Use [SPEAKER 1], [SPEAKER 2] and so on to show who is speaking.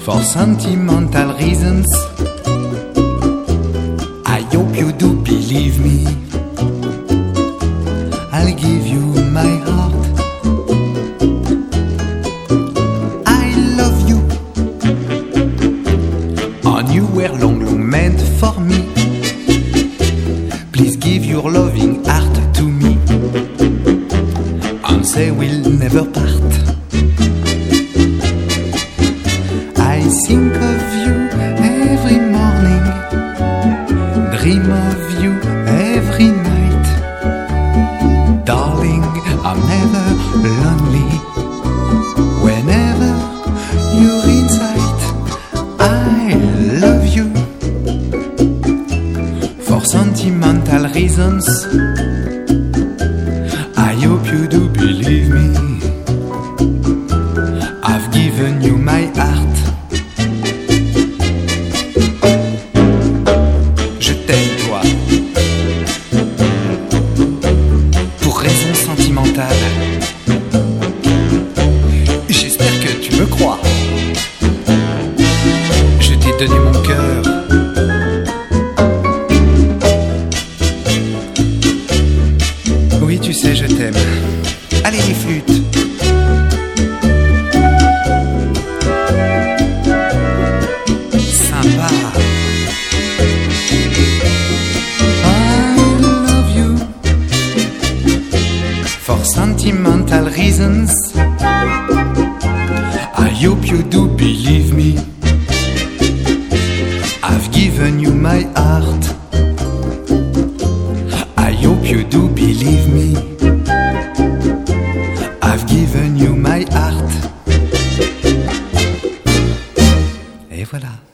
[SPEAKER 1] for sentimental reasons. I hope you do believe me. I'll give you my heart. I love you, and you were long, long meant for me. Please give your loving heart to me, and say we'll never part. I think of you every morning, dream of you every night. Darling, I'm never lonely whenever you're in sight. I love you for sentimental reasons. I hope you do believe me. I've given you my heart. Je t'aime, toi, pour raison sentimentale. J'espère que tu me crois. Je t'ai donné mon cœur. Oui, tu sais, je t'aime. Allez, les flûtes. Sympa. I love you for sentimental reasons. I hope you do believe me. I've given you my heart. I hope you do believe me. I've given you my heart. Et voilà.